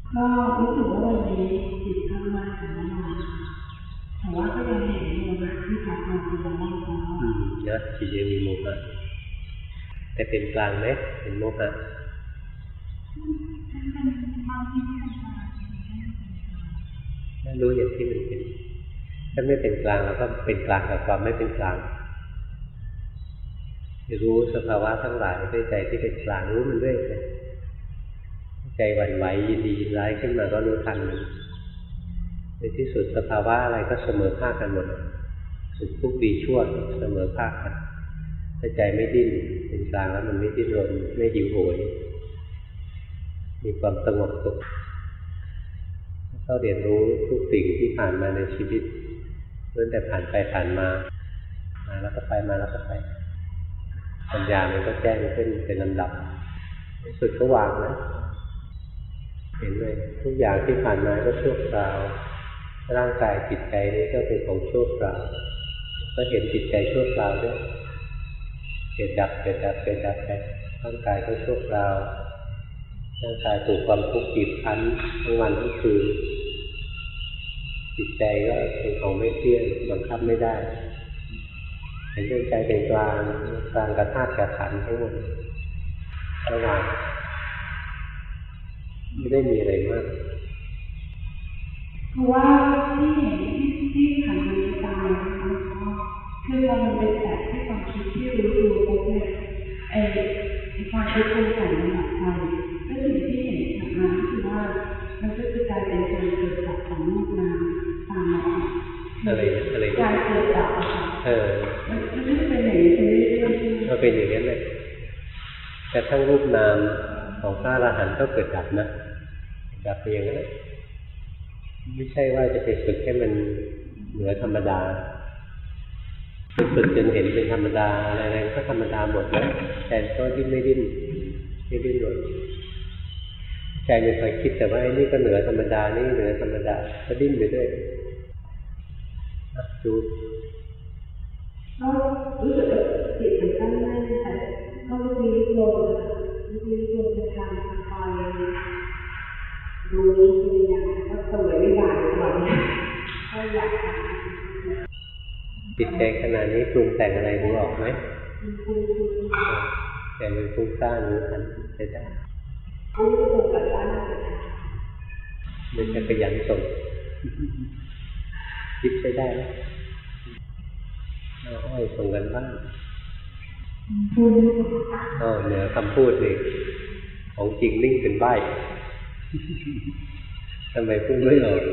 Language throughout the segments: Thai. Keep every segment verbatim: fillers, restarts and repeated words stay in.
ก็รู้สึกว่าวันนี้จิตข้างมากแต่ว่าแต่ว่าก็ยังเห็นโมหะที่พัดมาเป็นวันแรกแล้วอืมนะจิตยังมีโมหะแต่เป็นกลางไหมเป็นโมหะไม่รู้อย่างที่มันเป็นถ้าไม่เป็นกลางเราก็เป็นกลางกับความไม่เป็นกลางรู้สภาวะทั้งหลายด้วยใจที่เป็นกลางรู้มันด้วยเลยใจหวั่นไหวยินดียินร้ายขึ้นมาก็รู้ทันมันในที่สุดสภาวะอะไรก็เสมอภาคกันหมดสุขทุกข์ดีชั่วเสมอภาคกันถ้าใจไม่ดิ้นเป็นกลางแล้วมันไม่ดิ้นรนไม่หิวโหยมีความสงบสุขเราเรียนรู้ทุกสิ่งที่ผ่านมาในชีวิตเรื่อแต่ผ่านไปผ่านมามาแล้วก็ไปมาแล้วก็ไปปัญญามันก็แจ้งขึ้นเป็นลำดับในสุดก็วางนะเห็นเลยทุกอย่างที่ผ่านมาก็ชั่วคราวร่างกายจิตใจนี้ก็เป็นของชั่วคราวก็เห็นจิตใจชั่วคราวด้วยเกิดดับเกิดดับเกิดดับไปร่างกายก็ชั่วคราวร่างกายถูกความทุกข์บีบคั้นทั้งวันทั้งคืนจิตใจก็เป็นของไม่เที่ยงบังคับไม่ได้เห็นใจเป็นกลางกลางกับธาตุกับขันธ์ทั้งหมดระหว่างไม่ได้มีอะไรมากเพราะว่าที่เห็นที่ขันธ์มันตายนะคะคือเรามันเป็นแบบที่ความคิดที่รู้ตัวปุ๊บเนี่ยไอ้ความคิดปรุงแต่งมันหลับไปก็สิ่งที่เห็นจากนั้นคือว่ามันก็คือกลายเป็นการเกิดดับของรูปนามตามมาอะไรอะไรการเกิดดับเออมันไม่ได้เป็นอย่างนี้เป็นเรื่อยๆมันเป็นอย่างนี้เลยแต่ทั้งรูปนามของพระอรหันต์ก็เกิดดับนะดับไปอย่างนั้นไม่ใช่ว่าจะไปฝึกให้มันเหนือธรรมดาฝึกจนเห็นเป็นธรรมดาอะไรๆก็ธรรมดาหมดนะแต่ก็ดิ้นไม่ดิ้นไม่ดิ้นหมดใจมันคอยคิดแต่ว่าไอ้นี่ก็เหนือธรรมดานี่เหนือธรรมดาก็ดิ้นไปด้วยดูก็รู้สึกว่าจิตมันตั้งมั่นแต่ก็รู้วิริโยรู้วิริโยจะทำคอยดูตัวอย่างก็เสวยวิบากตลอดก็อยากทำจิตใจขณะนี้ปรุงแต่งอะไรรู้ออกไหมแต่มันฟุ้งซ่านรู้ทันไปได้มันจะขยันส่งคิดใช้ได้ไหมอ้อยส่งกันบ้างอ๋อเหนือคำพูดนี่ของจริงนิ่งเป็นใบ้ทำไมพูดไม่ออก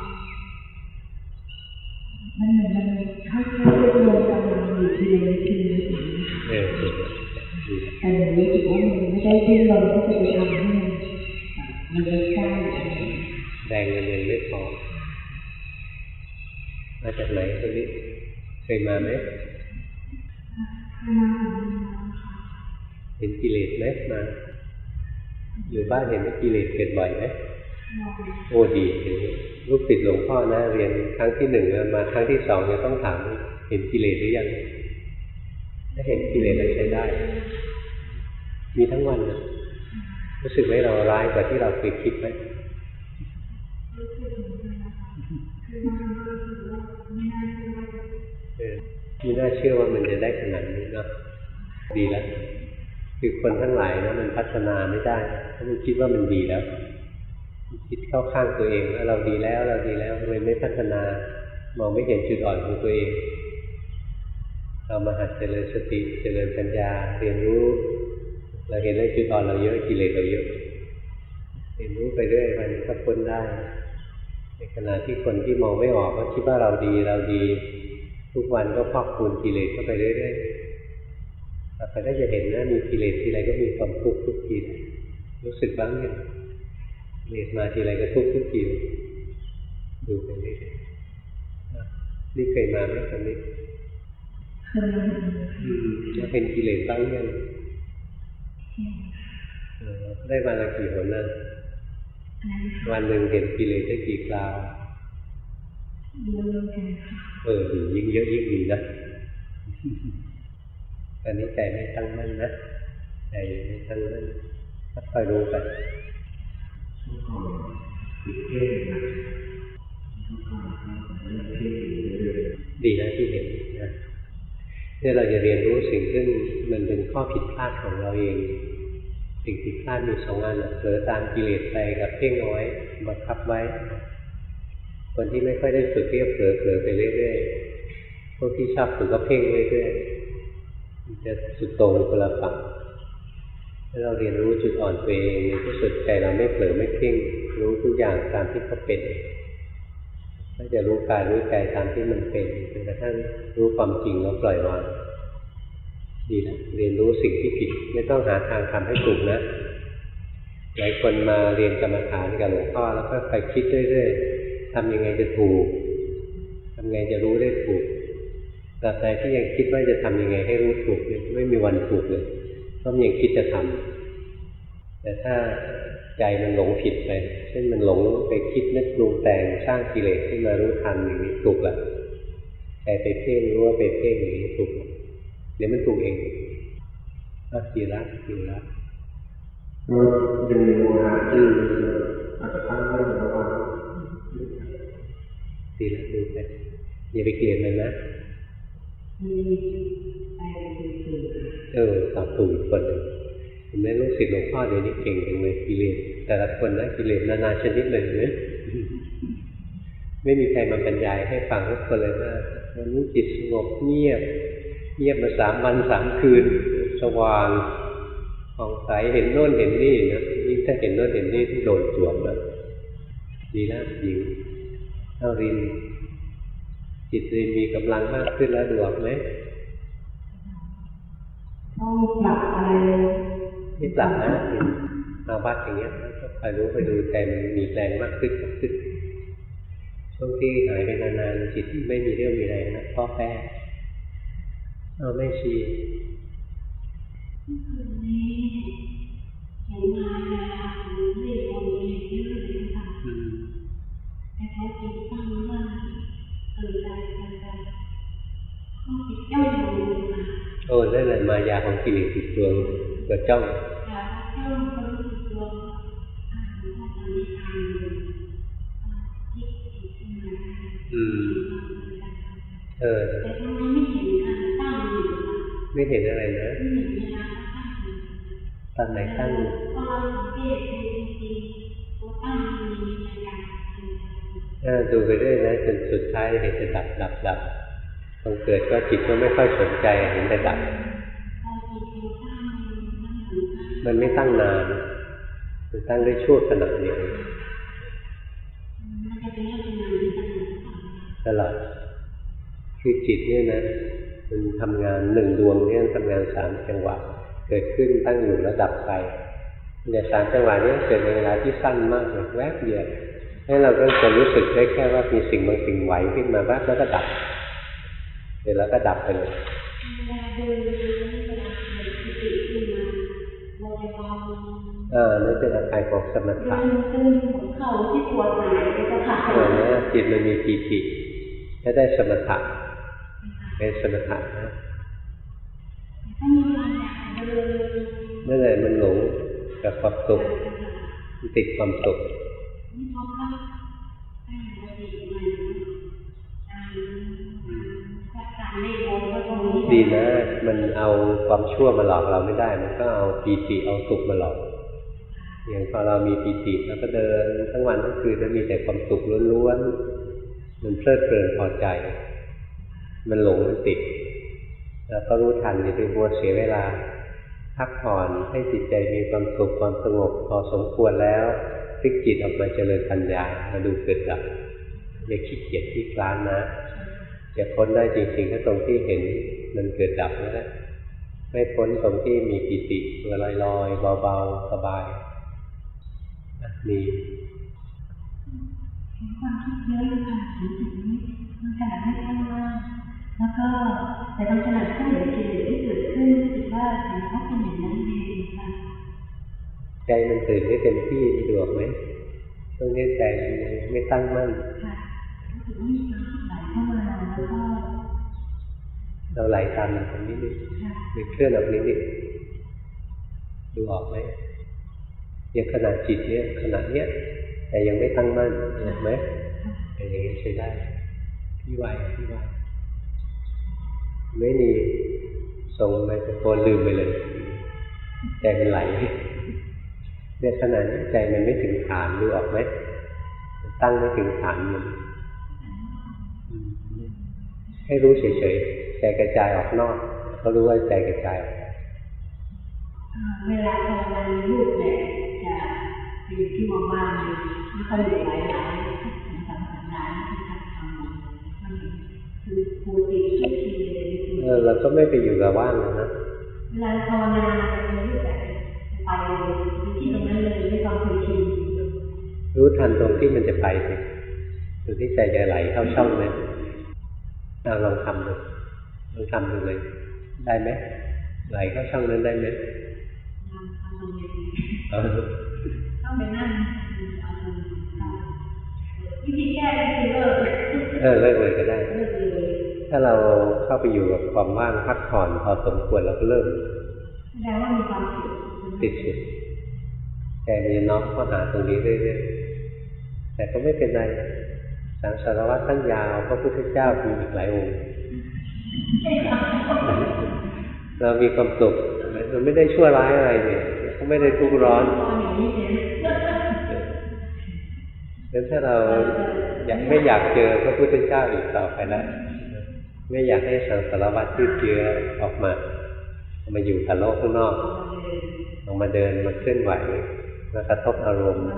มันเหมือนมันค่อยๆรวบรวมกำลังอยู่ทีละทีละทีเออแต่หนูรู้สึกว่ามันไม่ได้ดิ้นรนที่จะไปทำให้มันมันไม่ใช่แรงเงินยังไม่พอมาจากไหนตรงนี้เคยมาไหมเห็นกิเลสไหมมาอยู่บ้านเห็นว่ากิเลสเกิดบ่อยไหมโอ้ดีเห็นลูกศิษย์หลวงพ่อนะเรียนครั้งที่หนึ่งมาครั้งที่สองเนี่ยต้องถามเห็นกิเลสหรือยังถ้าเห็นกิเลสแล้วใช้ได้มีทั้งวันนะรู้สึกไหมเราร้ายกว่าที่เราเคยคิดไหมไม่น่าเชื่อว่ามันจะได้ขนาดนี้เนาะดีแล้วคือคนทั้งหลายนะมันพัฒนาไม่ได้เพราะมันคิดว่ามันดีแล้วคิดเข้าข้างตัวเองว่าเราดีแล้วเราดีแล้วเลยไม่พัฒนามองไม่เห็นจุดอ่อนของตัวเองเรามาหัดเจริญสติเจริญปัญญาเรียนรู้เราเห็นเลยจุดอ่อนเราเยอะกิเลสเราเยอะเรียนรู้ไปเรื่อยมันก็พ้นได้ในขณะที่คนที่มองไม่ออกก็คิดว่าเราดีเราดีทุกวันก็พอกพูนกิเลสเข้าไปเรื่อยๆแต่ก็จะเห็นนะมีกิเลสทีไรก็มีความทุกข์ทุกทีรู้สึกบ้างเนี่ยกิเลสมาทีไรก็ทุกข์ทุกทีดูไปเรื่อยๆนี่เคยมาไหมตอนนี้เคยจะเป็นกิเลสบ้างยังได้วันละกี่หนนะวันหนึ่งเห็นกิเลสได้กี่คราวเออดียิ่งเยอะยิ่งดีนะตอนนี้ใจไม่ตั้งมั่นนะใจไม่ตั้งมั่นค่อยๆรู้ไปกก่อนติดเพ่งนะเมื่อก่อนก็เริ่มเพ่งเรื่อยๆดีนะที่เห็นนะเนี่ยเราจะเรียนรู้สิ่งซึ่งมันเป็นข้อผิดพลาดของเราเองสิ่งผิดพลาดมีสองอันเผลอตามกิเลสไปกับเพ่งเอาไว้บังคับไว้คนที่ไม่ค่อยได้ฝึกเรียบเผลอเผลอไปเรื่อยๆพวกที่ชอบฝึกก็เพ่งเรื่อยๆจะสุดโต่งคนละฝั่งถ้าเราเรียนรู้จุดอ่อนตัวเองในที่สุดใจเราไม่เผลอไม่เพ่งรู้ทุกอย่างตามที่เขาเป็นก็จะรู้กายรู้ใจตามที่มันเป็นจนกระทั่งรู้ความจริงแล้วปล่อยวางดีนะเรียนรู้สิ่งที่ผิดไม่ต้องหาทางทำให้ถูกนะหลายคนมาเรียนกรรมฐานกับหลวงพ่อแล้วก็ไปคิดเรื่อยๆทำยังไงจะถูกทำยังไงจะรู้ได้ถูกตราบใดที่ยังคิดว่าจะทำยังไงให้รู้ถูกไม่มีวันถูกเลยเพราะมันยังคิดจะทำแต่ถ้าใจมันหลงผิดไปเช่นมันหลงไปคิดนึกปรุงแต่งสร้างกิเลสขึ้นมารู้ทันอย่างนี้ถูกละใจไปเพ่งรู้ว่าไปเพ่งอย่างนี้ถูกเดี๋ยวมันถูกเองก็ดีละดีละก็ยังมีโมหะที่อาจจะตั้งไม่ถึงระหว่างดีละดูไปอย่าไปเกลียดมันนะเออตอบถูกอีกคนหนึ่งผมได้รู้สึกหลวงพ่อเดี๋ยวนี้เก่งจังเลยกิเลสแต่ละคนนะกิเลสนานาชนิดเลยนะไม่มีใครมาบรรยายให้ฟังทุกคนเลยว่าวันนี้จิตสงบเงียบเงียบมาสามวันสามคืนสว่างผ่องใสเห็นโน่นเห็นนี่นะยิ่งถ้าเห็นโน่นเห็นนี่ที่โดนจวบนะดีนะหญิงเอารินจิตรินมีกำลังมากขึ้นแล้วดูออกไหมต้องปรับอะไรไม่ปรับนะเป็นอาวัตอย่างเงี้ยก็คอยรู้ไปดูใจมันมีแรงมากขึ้นมากขึ้นช่วงที่หายไปนานๆจิตไม่มีเรี่ยวมีแรงนะก็แพ้เอาไม่ชีคืนนี้เห็นมาเวลาผมเรียกคนเรียนเยอะเลยค่ะแต่เขาจริงตั้งมั่นตื่นใจทันใจเขาติดจ้องอยู่ค่ะโอ้นั่นแหละมายาของกิเลสติดตัวตัวจ้องค่ะจ้องเขาติดตัวอ่าหลวงพ่อตอนนี้ทานอยู่ที่ติดขึ้นมาอืมเออแต่ทำไมไม่เห็นการตั้งอยู่ล่ะไม่เห็นอะไรนะไม่เห็นเวลาตั้งตอนไหนตั้งพอเราสังเกตดูจริงๆตัวตั้งมีในการเออดูไปเรื่อยนะจนสุดท้ายเห็นจะดับดับดับตรงเกิดก็จิตก็ไม่ค่อยสนใจเห็นแต่ดับมันไม่ตั้งนานมันตั้งได้ชั่วขณะเดียวตลอดคือจิตเนี่ยนะมันทำงานหนึ่งดวงเนี่ยทำงานสามจังหวะเกิดขึ้นตั้งอยู่ระดับไปแต่สามจังหวะนี้เกิดในเวลาที่สั้นมากเลยแวบเดียวให้เราก็จะรู้สึกได้แค่ว่ามีสิ่งบางสิ่งไหวขึ้นมาแวบแล้วก็ดับเดี๋ยวแล้วก็ดับไปเลยเออนั่นเป็นอาการของสมถะเข่าที่ปวดหายไปก็ผ่าเออเนี่ยจิตมันมีปีติถ้าได้สมถะเป็นสมถะนะเมื่อไหร่มันหลงกับความสุขติดความสุขดีนะมันเอาความชั่วมาหลอกเราไม่ได้มันก็เอาปีติเอาสุขมาหลอกอย่างพอเรามีปีติแล้วก็เดินทั้งวันทั้งคืนแล้วมีแต่ความสุขล้วนๆมันเพลิดเพลินพอใจมันหลงมันติดแล้วก็รู้ทันอย่าไปบัวเสียเวลาพักผ่อนให้จิตใจมีความสุขความสงบพอสมควรแล้วพลิกจิตออกมาเจริญปัญญามาดูเกิดดับอย่าขี้เกียจขี้คลานนะจะพ้นได้จริงๆถ้าตรงที่เห็นมันเกิดดับนั่นแหละไม่พ้นตรงที่มีปิติตัวลอยๆเบาๆสบายมีความคิดเยอะค่ะถึงจุดนี้มันขนาดไม่ตั้งมั่นแล้วก็แต่บางขณะก็เห็นกิเลสที่เกิดขึ้นคิดว่าถึงเขาเป็นอย่างนั้นเองค่ะใจมันตื่นไม่เต็มที่นี่ดูออกไหมตรงนี้ใจมันไม่ตั้งมั่นค่ะรู้สึกว่ามีความคิดไหลเข้ามาแล้วก็เราไหลตามมันตรงนี้นิดมีเคลื่อนออกนิดนิดดูออกไหมอย่างขนาดจิตเนี้ยขนาดเนี้ยแต่ยังไม่ตั้งมั่นเห็นไหมแต่อย่างนี้ใช้ได้พี่ไหวพี่ไหวไม่มีส่งไปตะโกนลืมไปเลยใจมันไหลในขณะนี้ใจมันไม่ถึงฐานรู้ออกไหมมันตั้งไม่ถึงฐานมันให้รู้เฉยๆใจกระจายออกนอกก็รู้ว่าใจกระจายออกเวลาภาวนารูปแบบจะอยู่ที่ว่างๆเลยไม่ค่อยเหลือหลายหลายสำคัญนะที่ทำทำมันคือปูติสุขีเลยเออเราก็ไม่ไปอยู่กับว่างนะเวลาภาวนาจะรูปแบบไปเลยที่ตรงนั้นเลยไม่ต้องเคยชินรู้ทันตรงที่มันจะไปสิดูที่ใจจะไหลเข้าช่องไหมเราลองทำดูลองทำดูเลยได้ไหมไหลเข้าช่องนั้นได้ไหมต้องไปนั่งวิธีแก้ก็คือเลิกเออเลิกเลยก็ได้ถ้าเราเข้าไปอยู่กับความว่างพักผ่อนพอสมควรเราก็เลิกแสดงว่ามีความสุขติดสุดแต่มีน้องเข้าหาตรงนี้เรื่อยๆแต่ก็ไม่เป็นไรสังสารวัฏตั้งยาวพระพุทธเจ้ามีอีกหลายองค์เรามีความสุขเราไม่ได้ชั่วร้ายอะไรเนี่ยเขาไม่ได้ทุกข์ร้อนงั้นถ้าเราอยากไม่อยากเจอพระพุทธเจ้าอีกต่อไปแล้วไม่อยากให้สังสารวัฏยืดเยื้อออกมามาอยู่กับโลกข้างนอกออกมาเดินมาเคลื่อนไหวมากระทบอารมณ์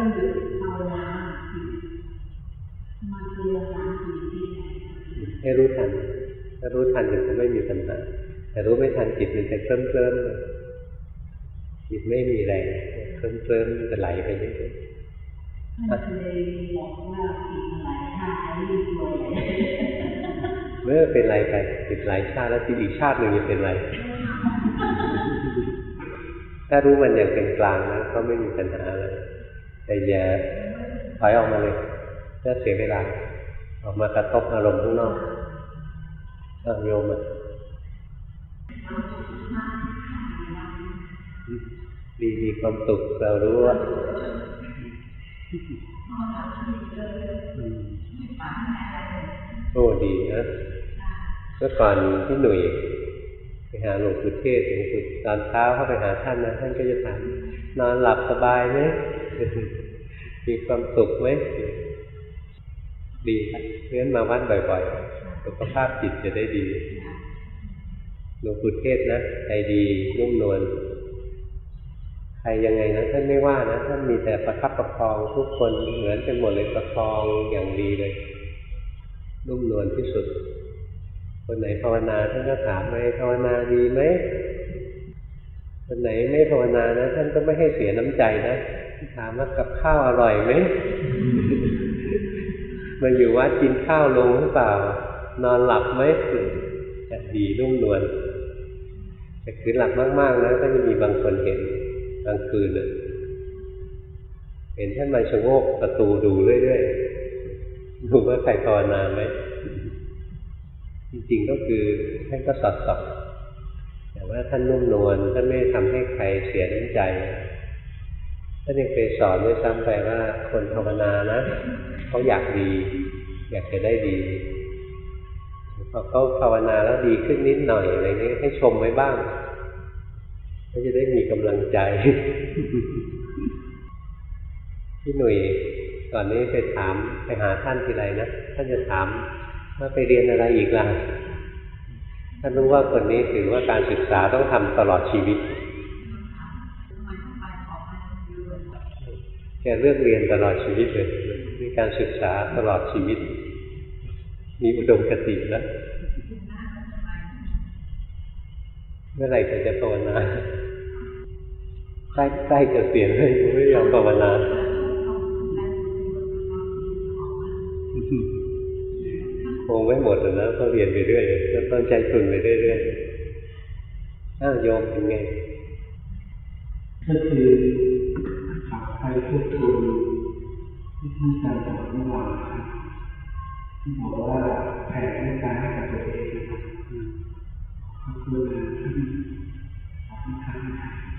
ให้รู้ทันถ้ารู้ทันมันจะไม่มีปัญหาแต่รู้ไม่ทันจิตมันจะเคลิ้มเคลิ้มจิตไม่มีแรงเคลิ้มเคลิ้มจะไหลไปเรื่อยๆมันเลยบอกว่าจิตไหลท่าใช้ดีตัวใหญ่เมื่อเป็นไรไปจิตไหลชาติแล้วจิตอีกชาติหนึ่งจะเป็นไรถ้ารู้มันอย่างเป็นกลางนะก็ไม่มีปัญหาเลยแต่อย่าถอยออกมาเลยจะเสียเวลาออกมากระทบอารมณ์ข้างนอกต้องโยมอ่ะดีมีความสุขเรารู้ว่าโอ้ดีนะเมื่อก่อนพี่หนุ่ยไปหาหลวงปู่เทศหลวงปู่ตอนเช้าเข้าไปหาท่านนะท่านก็จะถามนอนหลับสบายไหมมีความสุขไหมดีครับเพราะฉะนั้นมาวัดบ่อยๆสุขภาพจิตจะได้ดีหลวงปู่เทศนะใจดีนุ่มนวลใครยังไงนะท่านไม่ว่านะท่านมีแต่ประคับประคองทุกคนเหมือนกันหมดเลยประคองอย่างดีเลยนุ่มนวลที่สุดคนไหนภาวนาท่านก็ถามไหมภาวนาดีไหมคนไหนไม่ภาวนานะท่านก็ไม่ให้เสียน้ำใจนะถามว่ากับข้าวอร่อยไหมมาอยู่วัดกินข้าวลงหรือเปล่านอนหลับไหมจะดีนุ่มนวลแต่คืนหลับมากๆนะก็จะมีบางคนเห็นกลางคืนเห็นท่านมาชะโงกประตูดูเรื่อยๆดูว่าใครภาวนาไหมจริงๆก็คือท่านก็สอดส่องแต่ว่าท่านนุ่มนวลท่านไม่ทำให้ใครเสียน้ำใจท่านยังเคยสอนด้วยซ้ำไปว่าคนภาวนานะเขาอยากดีอยากจะได้ดีพอเขาภาวนาแล้วดีขึ้นนิดหน่อยอะไรนี้ให้ชมไว้บ้างก็จะได้มีกำลังใจพี่หนุ่ยตอนนี้ไปถามไปหาท่านทีไรนะท่านจะถามว่าไปเรียนอะไรอีกล่ะท่านรู้ว่าคนนี้ถือว่าการศึกษาต้องทำตลอดชีวิตแกเลือกเรียนตลอดชีวิตเลยมีการศึกษาตลอดชีวิตมีอุดมคติแล้วเมื่อไหร่จะภาวนาใกล้ใกล้จะเสียเลยไม่ยอมภาวนาคงไม่หมดแล้วนะต้องเรียนไปเรื่อยแล้วต้องใจทุนไปเรื่อยๆอ้าวโยมเป็นไงก็คือฝากใครพูดคุยที่ท่านอาจารย์สอนเมื่อวานครับที่บอกว่าแผ่เมตตาให้กับตัวเองนะครับขอบคุณนะท่านขอบคุณครับ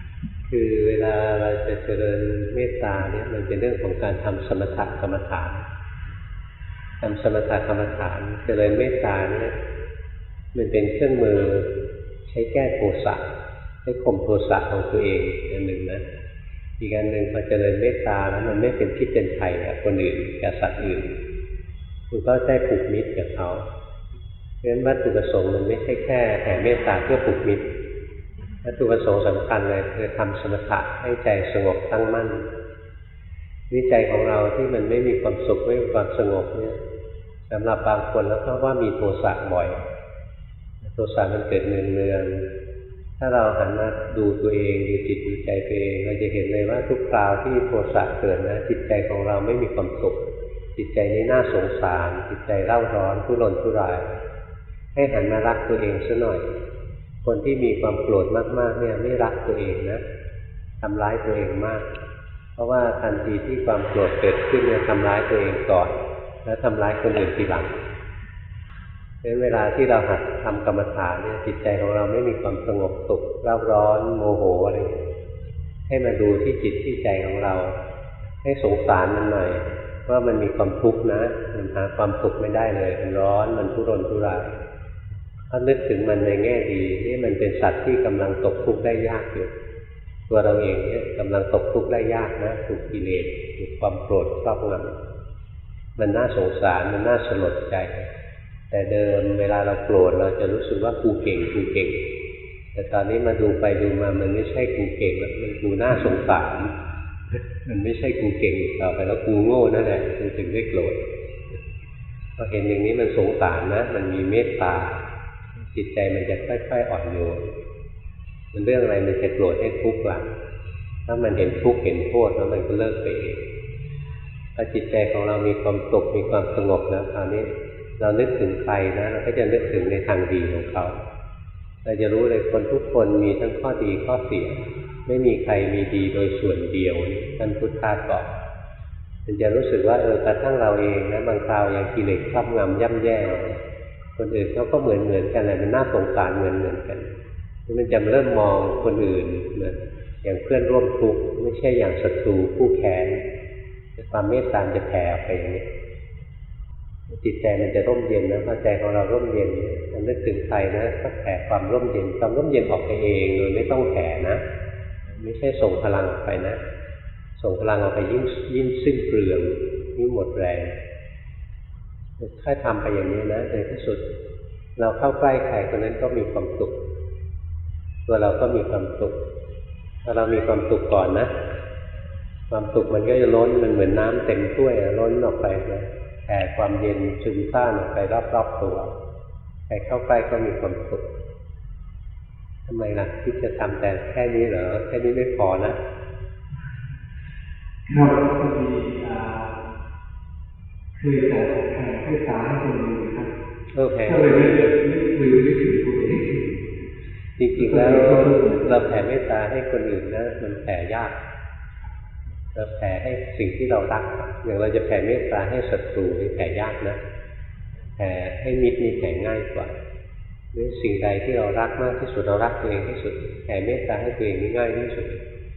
คือเวลาเราจะเจริญเมตตาเนี่ยมันเป็นเรื่องของการทำสมถกรรมฐานทำสมถกรรมฐานเจริญเมตตาเนี่ยมันเป็นเครื่องมือใช้แก้โทสะใช้ข่มโทสะของตัวเองอันหนึ่งนะอีกอันหนึ่งพอเจริญเมตตาแล้วมันไม่เป็นพิษเป็นภัยกับคนอื่นกับสัตว์อื่นคุณก็ได้ผูกมิตรกับเขาเพราะฉะนั้นวัตถุประสงค์มันไม่ใช่แค่แผ่เมตตาเพื่อผูกมิตรวัตถุประสงค์สำคัญเลยคือทำสมถะให้ใจสงบตั้งมั่นวิจัยของเราที่มันไม่มีความสุขไม่มีความสงบเนี่ยสำหรับบางคนแล้วก็ว่ามีโทสะบ่อยโทสะมันเกิดเนืองๆถ้าเราหันมาดูตัวเองดูจิตดูใจตัวเองเราจะเห็นเลยว่าทุกคราวที่โทสะเกิดนะจิตใจของเราไม่มีความสุขจิตใจนี้น่าสงสารจิตใจเร่าร้อนทุรนทุรายให้หันมารักตัวเองซะหน่อยคนที่มีความโกรธมากๆเนี่ยไม่รักตัวเองนะทำร้ายตัวเองมากเพราะว่าทันทีที่ความโกรธเกิดขึ้นเนี่ยทำร้ายตัวเองก่อนแล้วทำร้ายคนอื่นทีหลังเพราะฉะนั้นเวลาที่เราหัดทำกรรมฐานเนี่ยจิตใจของเราไม่มีความสงบสุขเร่าร้อนโมโหอะไรให้มาดูที่จิตที่ใจของเราให้สงสารมันหน่อยว่ามันมีความทุกข์นะมันหาความสุขไม่ได้เลยมันร้อนมันทุรนทุรายถ้านึกถึงมันในแง่ดีนี่มันเป็นสัตว์ที่กำลังตกทุกข์ได้ยากอยู่ตัวเราเองเนี่ยกำลังตกทุกข์ได้ยากนะถูกกิเลสถูกความโกรธครอบงำมันน่าสงสารมันน่าสลดใจแต่เดิมเวลาเราโกรธเราจะรู้สึกว่ากูเก่งกูเก่งแต่ตอนนี้มาดูไปดูมามันไม่ใช่กูเก่งแล้วมันกูน่าสงสารมันไม่ใช่กูเก่งต่อไปแล้วกูโง่นั่นแหละกูถึงได้โกรธพอเห็นอย่างนี้มันสงสารนะมันมีเมตตาจิตใจมันจะค่อยๆอ่อนโยนมันเรื่องอะไรมันจะโกรธให้ทุกข์หลังถ้ามันเห็นทุกข์เห็นโทษแล้วมันก็เลิกไปเองพอจิตใจของเรามีความสุขมีความสงบนะคราวนี้เรานึกถึงใครนะเราก็จะนึกถึงในทางดีของเขาเราจะรู้เลยคนทุกคนมีทั้งข้อดีข้อเสียไม่มีใครมีดีโดยส่วนเดียวท่านพุทธาบอกมันจะรู้สึกว่าเออกระทั่งเราเองนะบางคราวอย่างกิเลสครอบงำย่ำแย่คนอื่นเขาก็เหมือนเหมือนกันเลยมันน่าสงสารเหมือนเหมือนกันมันจะเริ่มมองคนอื่นเหมือนอย่างเพื่อนร่วมทุกข์ไม่ใช่อย่างศัตรูคู่แค้นความเมตตาจะแผ่ออกไปอย่างนี้จิตใจมันจะร่มเย็นนะพอใจของเราร่มเย็นมันนึกถึงใครนะก็แผ่ความร่มเย็นความร่มเย็นออกไปเองโดยไม่ต้องแผ่นะไม่ใช่ส่งพลังออกไปนะส่งพลังออกไปยิ่งยิ่งสิ้นเปลืองยิ่งหมดแรงถ้าทำไปอย่างนี้นะในที่สุดเราเข้าใกล้ใครคนนั้นก็มีความสุขตัวเราก็มีความสุขถ้าเรามีความสุขก่อนนะความสุขมันก็จะล้นมันเหมือนน้ำเต็มถ้วยล้นออกไปนะแผ่ความเย็นซึมซาบออกไปรอบๆตัวใครเข้าใกล้ก็มีความสุขทำไมล่ะคิดจะทำแต่แค่นี้เหรอแค่นี้ไม่พอนะครับพอดีคือแต่แผ่ให้ตาให้คนอื่นครับเออแผ่ก็เลยไม่ได้ไม่คุยไม่ถึงตัวเองจริงๆแล้วเราแผ่เมตตาให้คนอื่นนะมันแผ่ยากเราแผ่ให้สิ่งที่เรารักอย่างเราจะแผ่เมตตาให้ศัตรูนี่แผ่ยากนะแผ่ให้มิตรนี่แผ่ง่ายกว่าหรือสิ่งใดที่เรารักมากที่สุดเรารักตัวเองที่สุดแผ่เมตตาให้ตัวเองนี่ง่ายที่สุด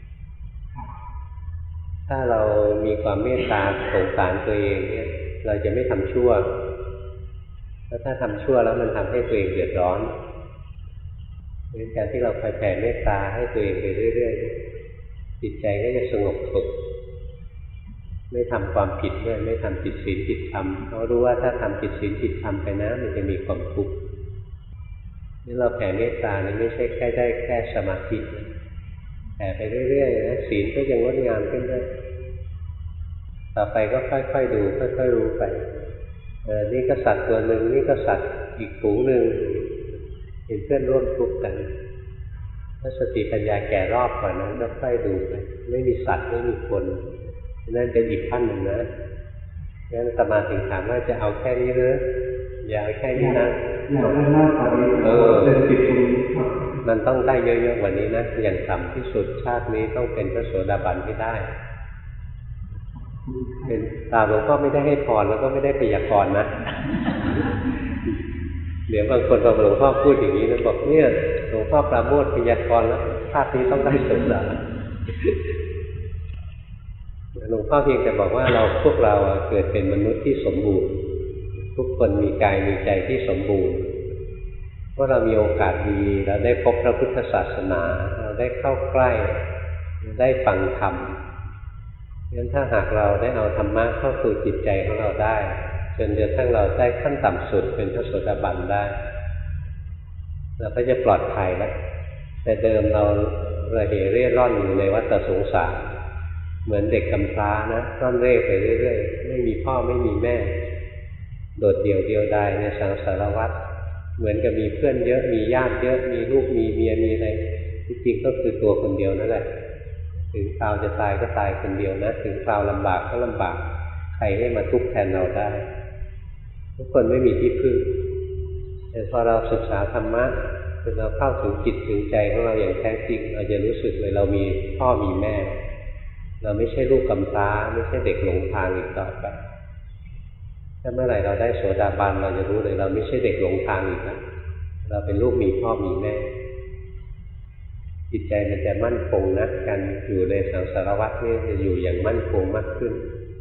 ถ้าเรามีความเมตตาสงสารตัวเองเนี่ยเราจะไม่ทำชั่วแล้วถ้าทำชั่วแล้วมันทำให้ตัวเองเดือดร้อนในการที่เราคอยแผ่เมตตาให้ตัวเองไปเรื่อยๆจิตใจก็จะสงบสุขไม่ทำความผิดด้วยไม่ทำผิดศีลผิดธรรมเพราะรู้ว่าถ้าทำผิดศีลผิดธรรมไปนะมันจะมีความทุกข์นี่เราแผ่เมตตาเนี่ยไม่ใช่แค่ได้แค่สมาธิแผ่ไปเรื่อยๆนะศีลก็ยังงดงามขึ้นด้วยต่อไปก็ค่อยๆดูค่อยๆรู้ไปเออนี่ก็สัตว์ตัวหนึ่งนี่ก็สัตว์อีกฝูงหนึ่งเห็นเพื่อนร่วมทุกข์กันถ้าสติปัญญาแก่รอบกว่านั้นก็ค่อยดูไปไม่มีสัตว์ไม่มีคนนั่นเป็นอีกขั้นหนึ่งนะงั้นอาตมาถึงถามว่าจะเอาแค่นี้หรืออย่าแค่นี้นะอยากได้มากกว่านี้เออเป็นจิตตรงนี้มันต้องได้เยอะๆกว่านี้นะอย่างต่ำที่สุดชาตินี้ต้องเป็นพระโสดาบันให้ได้เป็นตาหลวงพ่อไม่ได้ให้พรแล้วก็ไม่ได้พยากรณ์นะเดี๋ยวบางคนพอหลวงพ่อพูดอย่างนี้แล้วบอกเนี่ยหลวงพ่อปราโมทย์พยากรณ์แล้วชาตินี้ต้องได้โสดาหลวงพ่อเพียงแต่บอกว่าเราพวกเราเกิดเป็นมนุษย์ที่สมบูรณ์ทุกคนมีกายมีใจที่สมบูรณ์เพราะเรามีโอกาสดีเราได้พบพระพุทธศาสนาเราได้เข้าใกล้ได้ฟังธรรมงั้นถ้าหากเราได้เอาธรรมะเข้าสู่จิตใจของเราได้จนกระทั่งเราได้ขั้นต่ำสุดเป็นพระโสดาบันได้เราก็จะปลอดภัยแล้วแต่เดิมเราระเหเร่ร่อนอยู่ในวัฏสงสารเหมือนเด็กกำพร้านะร่อนเร่ไปเรื่อยๆไม่มีพ่อไม่มีแม่โดดเดี่ยวเดียวดายในสังสารวัฏเหมือนกับมีเพื่อนเยอะมีญาติเยอะมีลูกมีเมียมีอะไรจริงๆก็คือตัวคนเดียวนั่นแหละถึงคราวจะตายก็ตายคนเดียวนะถึงคราวลำบากก็ลำบากใครให้มาทุกข์แทนเราได้ทุกคนไม่มีที่พึ่งแต่พอเราศึกษาธรรมะจนเราเข้าถึงจิตถึงใจของเราอย่างแท้จริงเราจะรู้สึกเลยเรามีพ่อมีแม่เราไม่ใช่ลูกกำพร้าไม่ใช่เด็กหลงทางอีกต่อไปถ้าเมื่อไหร่เราได้โสดาบันเราจะรู้เลยเราไม่ใช่เด็กหลงทางอีกแล้วเราเป็นลูกมีพ่อมีแม่จิตใจมันจะมั่นคงนะการอยู่ในสังสารวัฏนี่จะอยู่อย่างมั่นคงมากขึ้น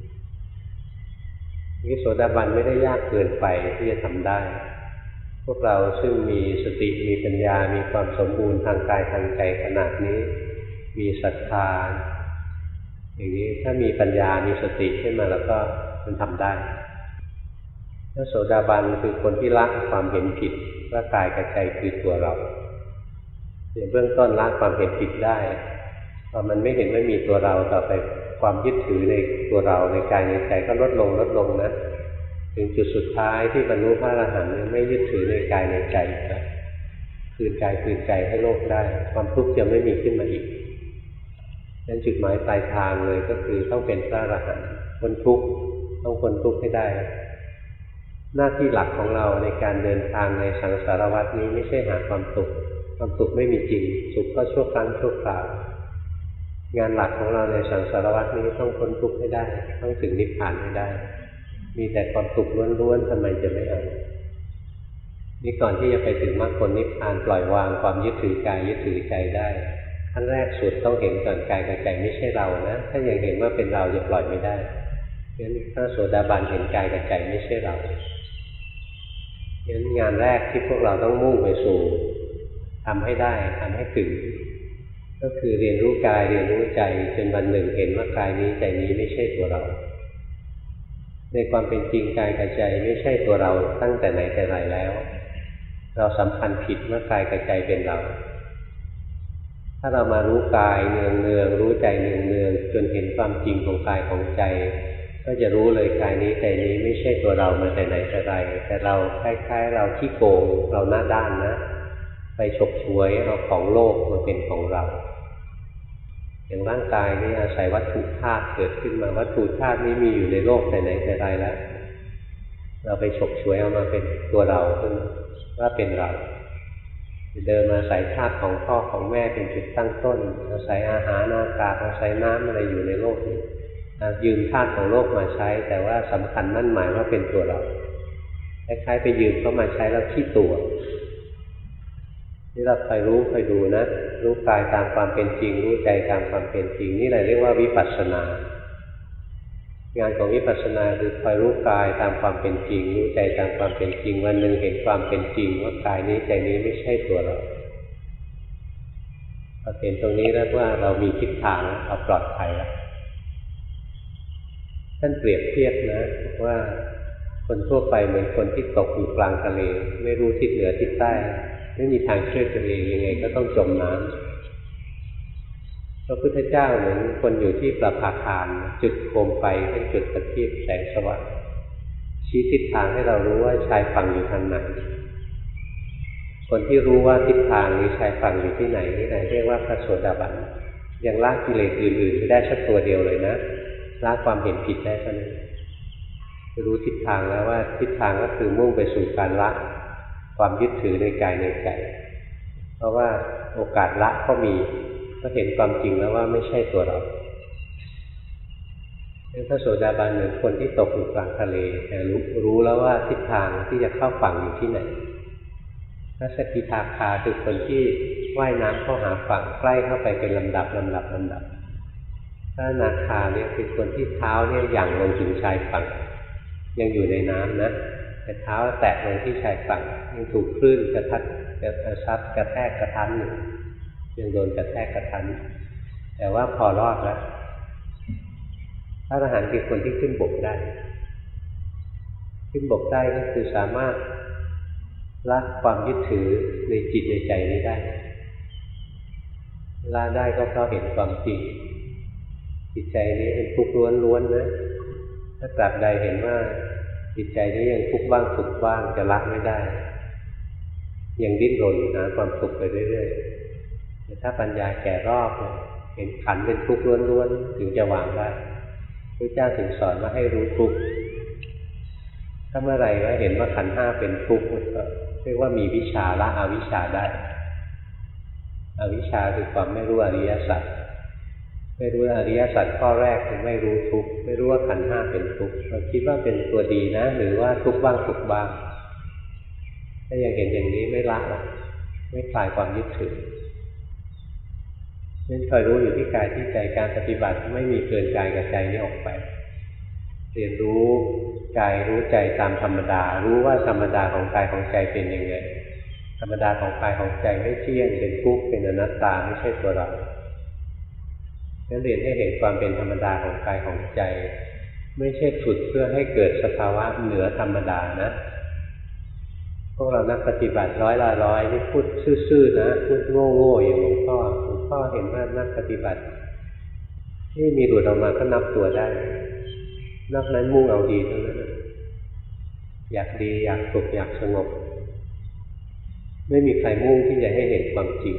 นี่โสดาบันไม่ได้ยากเกินไปที่จะทำได้พวกเราซึ่งมีสติมีปัญญามีความสมบูรณ์ทางกายทางใจขนาดนี้มีศรัทธาอย่างนี้ถ้ามีปัญญามีสติขึ้นมาแล้วก็มันทำได้ถ้าโสดาบันคือคนที่ละความเห็นผิดว่ากายกับใจคือตัวเราอย่างเบื้องต้นละความเห็นผิดได้พอมันไม่เห็นไม่มีตัวเราต่อไปความยึดถือในตัวเราในกายในใจก็ลดลงลดลงนะถึงจุดสุดท้ายที่บรรลุพระอรหันต์ไม่ยึดถือในกายในใจนะคืนกายคืนใจให้โลกได้ความทุกข์จะไม่มีขึ้นมาอีกนั้นจุดหมายปลายทางเลยก็คือต้องเป็นพระอรหันต์พ้นทุกข์ต้องพ้นทุกข์ให้ได้หน้าที่หลักของเราในการเดินทางในสังสารวัฏนี้ไม่ใช่หาความสุขความสุขไม่มีจริงสุขก็ชั่วครั้งชั่วคราวงานหลักของเราในสังสารวัฏนี้ต้องพ้นทุกข์ให้ได้ต้องถึงนิพพานให้ได้มีแต่ความสุขล้วนๆทำไมจะไม่เอานี่ก่อนที่จะไปถึงมรรคผลนิพพานปล่อยวางความยึดถือกายยึดถือใจได้ขั้นแรกสุดต้องเห็นก่อนกายกับใจไม่ใช่เรานะถ้ายังเห็นว่าเป็นเราจะปล่อยไม่ได้งั้นถ้าโสดาบันเห็นกายกับใจไม่ใช่เรางั้นงานแรกที่พวกเราต้องมุ่งไปสู่ทำให้ได้ทำให้ถึงก็คือเรียนรู้กายเรียนรู้ใจจนวันหนึ่งเห็นว่ากายนี้ใจนี้ไม่ใช่ตัวเราในความเป็นจริงกายกับใจไม่ใช่ตัวเราตั้งแต่ไหนแต่ไรแล้วเราสำคัญผิดว่ากายกับใจเป็นเราถ้าเรามารู้กายเนืองเนืองรู้ใจเนืองเนืองจนเห็นความจริงของกายของใจก็จะรู้เลยกายนี้ใจนี้ไม่ใช่ตัวเรามาแต่ไหนแต่ไรแต่เราคล้ายๆเราขี้โกงเราหน้าด้านนะไปฉกฉวยเอาของโลกมาเป็นของเราอย่างร่างกายนี้อาศัยวัตถุธาตุเกิดขึ้นมาวัตถุธาตุนี้มีอยู่ในโลกแต่ไหนแต่ไรแล้วเราไปฉกฉวยเอามาเป็นตัวเราขึ้นว่าเป็นเราเดินมาอาศัยธาตุของพ่อของแม่เป็นจุดตั้งต้นอาศัยอาหารอากาศอาศัยน้ำอะไรอยู่ในโลกนี้ยืมธาตุของโลกมาใช้แต่ว่าสำคัญมั่นหมายว่าเป็นตัวเราคล้ายๆไปยืมเข้ามาใช้แล้วขี้ตัวนี่เราคอยรู้คอยดูนะรู้กายตามความเป็นจริงรู้ใจตามความเป็นจริงนี่แหละเรียกว่าวิปัสสนางานของวิปัสสนาคือคอยรู้กายตามความเป็นจริงรู้ใจตามความเป็นจริงวันหนึ่งเห็นความเป็นจริงว่ากายนี้ใจนี้ไม่ใช่ตัวเราพอเห็นตรงนี้แล้วว่าเรามีทิศทางเราปลอดภัยแล้วท่านเปรียบเทียบนะว่าคนทั่วไปเหมือนคนที่ตกอยู่กลางทะเลไม่รู้ทิศเหนือทิศใต้ไม่มีทางช่วยตัวเองยังไงก็ต้องจมน้ำพระพุทธเจ้าเหมือนคนอยู่ที่ประภาคารจุดโคมไฟเป็นจุดประทีปแสงสว่างชี้ทิศทางให้เรารู้ว่าชายฝั่งอยู่ทางไหนคนที่รู้ว่าทิศทางหรือชายฝั่งอยู่ที่ไหนนี่แหละเรียกว่าพระโสดาบันยังละกิเลสอื่นๆไม่ได้สักตัวเดียวเลยนะละความเห็นผิดได้เท่านั้นรู้ทิศทางแล้วว่าทิศทางก็คือมุ่งไปสู่การละความยึดถือในกายในใจเพราะว่าโอกาสละก็มีก็เห็นความจริงแล้วว่าไม่ใช่ตัวเราพระโสดาบันเหมือนคนที่ตกอยู่กลางทะเลแต่รู้รู้แล้วว่าทิศทางที่จะเข้าฝั่งอยู่ที่ไหนพระสกิทาคาคือคนที่ว่ายน้ำเข้าหาฝั่งใกล้เข้าไปเป็นลำดับลำดับลำดับพระอนาคาเนี่ยเป็นคนที่เท้าเนี่ยหยั่งลงถึงชายฝั่งยังอยู่ในน้ำนะแต่เท้าแตะลงที่ชายฝั่งยังถูกคลื่นกระทัดกระซัดกระแทกกระทันอยู่ยังโดนกระแทกกระทันแต่ว่าพอรอดแล้วพระอรหันต์เป็นคนที่ขึ้นบกได้ขึ้นบกได้ก็คือสามารถละความยึดถือในจิตในใจนี้ได้ละได้ก็เพราะเห็นความจริงจิตใจนี้เป็นทุกข์ล้วนๆนะถ้าตราบใดเห็นว่าจิตใจนี้ยังทุกข์บ้างสุขบ้างจะละไม่ได้ยังดิ้นรนหาความสุขไปเรื่อยๆแต่ถ้าปัญญาแก่รอบเห็นขันธ์เป็นทุกข์ล้วนๆถึงจะวางได้พระเจ้าถึงสอนว่าให้รู้ทุกข์ถ้าเมื่อไหร่ว่าเห็นว่าขันธ์ห้าเป็นทุกข์ก็เรียกว่ามีวิชาละอวิชชาได้อวิชชาคือความไม่รู้อริยสัจไม่รู้อริยสัจข้อแรกคือไม่รู้ทุกข์ไม่รู้ว่าขันธ์ห้าเป็นทุกข์เราคิดว่าเป็นตัวดีนะหรือว่าทุกข์บ้างสุขบ้างถ้ายังเห็นอย่างนี้ไม่ละหรอกไม่คลายความยึดถือนั่นคอยรู้อยู่ที่กายที่ใจการปฏิบัติไม่มีเกินกายกับใจนี้ออกไปเรียนรู้กายรู้ใจตามธรรมดารู้ว่าธรรมดาของกายของใจเป็นยังไงธรรมดาของกายของใจไม่เที่ยงเป็นทุกข์เป็นอนัตตาไม่ใช่ตัวเรานั่นเรียนให้เห็นความเป็นธรรมดาของกายของใจไม่ใช่ฝึกเพื่อให้เกิดสภาวะเหนือธรรมดานะพวกเรานักปฏิบัติร้อยละร้อยนี่พูดซื่อๆนะพูดโง่ๆอย่างหลวงพ่อหลวงพ่อเห็นว่านักปฏิบัติที่มีหลุดออกมาก็นับตัวได้นอกนั้นมุ่งเอาดีเท่านั้นอยากดีอยากสุขอยากสงบไม่มีใครมุ่งที่จะให้เห็นความจริง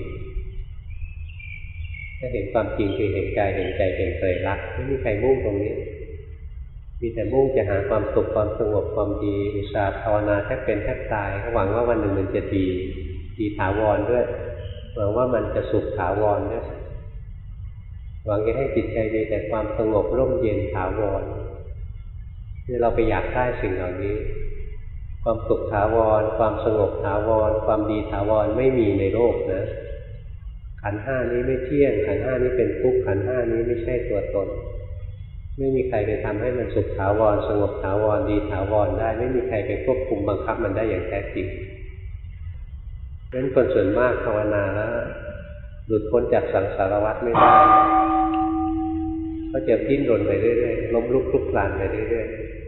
ถ้าเห็นความจริงคือเห็นกายเห็นใจเห็นไตรลักษณ์ไม่มีใครมุ่งตรงนี้มีแต่มุ่งจะหาความสุขความสงบความดีอุตสาห์ภาวนาแทบเป็นแทบตายก็หวังว่าวันหนึ่งมันจะดีดีถาวรด้วยหวังว่ามันจะสุขถาวรด้วยหวังจะให้จิตใจมีแต่ความสงบร่มเย็นถาวรนี่เราไปอยากได้สิ่งเหล่านี้ความสุขถาวรความสงบถาวรความดีถาวรไม่มีในโลกนะขันธ์ห้านี้ไม่เที่ยงขันธ์ห้านี้เป็นทุกข์ขันธ์ห้านี้ไม่ใช่ตัวตนไม่มีใครไปทำให้มันสุขถาวรสงบถาวรดีถาวรได้ไม่มีใครไปควบคุมบังคับมันได้อย่างแท้จริงเพราะฉะนั้นคนส่วนมากภาวนาแล้วหลุดพ้นจากสังสารวัฏไม่ได้ก็จะดิ้นรนไปเรื่อยๆล้มลุกคลุกคลานไปเรื่อย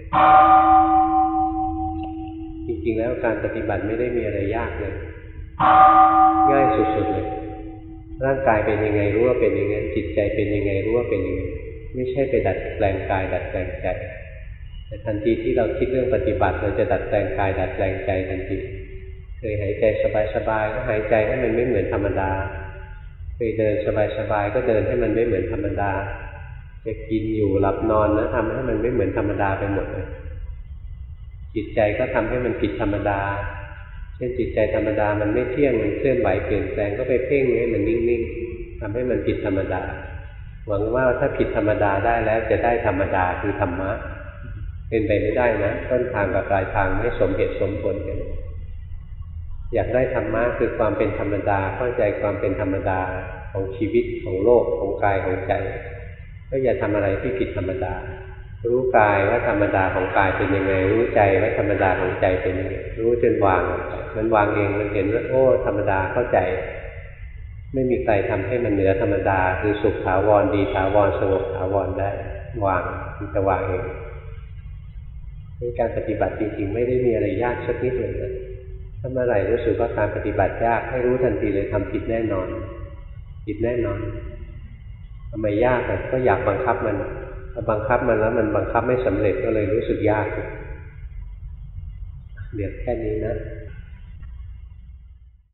ๆจริงๆแล้วการปฏิบัติไม่ได้มีอะไรยากเลยง่ายสุดๆเลยร่างกายเป็นยังไงรู้ว่าเป็นยังไงจิตใจเป็นยังไงรู้ว่าเป็นยังไงไม่ใช่ไปดัดแปลงกายดัดแปลงใจแต่ทันทีที่เราคิดเรื่องปฏิบัติเราจะดัดแปลงกายดัดแปลงใจทันทีเคยหายใจสบายๆก็หายใจให้มันไม่เหมือนธรรมดาเคยเดินสบายๆก็เดินให้มันไม่เหมือนธรรมดาจะกินอยู่หลับนอนนะทำให้มันไม่เหมือนธรรมดาไปหมดเลยจิตใจก็ทำให้มันผิดธรรมดาเช่นจิตใจธรรมดามันไม่เที่ยงมันเคลื่อนไหวเปลี่ยนแปลงก็ไปเพ่งให้มันนิ่งๆทำให้มันผิดธรรมดาหวังว่าถ้าผิดธรรมดาได้แล้วจะได้ธรรมดาคือธรรมะเป็นไปไม่ได้นะต้นทางกับปลายทางไม่สมเหตุสมผลกันอยากได้ธรรมะคือความเป็นธรรมดาเข้าใจความเป็นธรรมดาของชีวิตของโลกของกายของใจก็อย่าทำอะไรที่ผิดธรรมดารู้กายว่าธรรมดาของกายเป็นยังไงรู้ใจว่าธรรมดาของใจเป็นยังไงรู้จนวางมันวางเองมันเห็นว่าโอ้ธรรมดาเข้าใจไม่มีใครทำให้มันเหนือธรรมดาคือสุขถาวรดีถาวรสงบถาวรได้วางมันจะวางเองเป็นการปฏิบัติจริงๆไม่ได้มีอะไรยากสักนิดเลยนะถ้าเมื่อไหร่รู้สึกว่าการปฏิบัติยากให้รู้ทันทีเลยทำผิดแน่นอนผิดแน่นอนทำไมยากอ่ะก็อยากบังคับมันพอบังคับมันแล้วมันบังคับไม่สำเร็จก็เลยรู้สึกยากเดี๋ยวแค่นี้นะ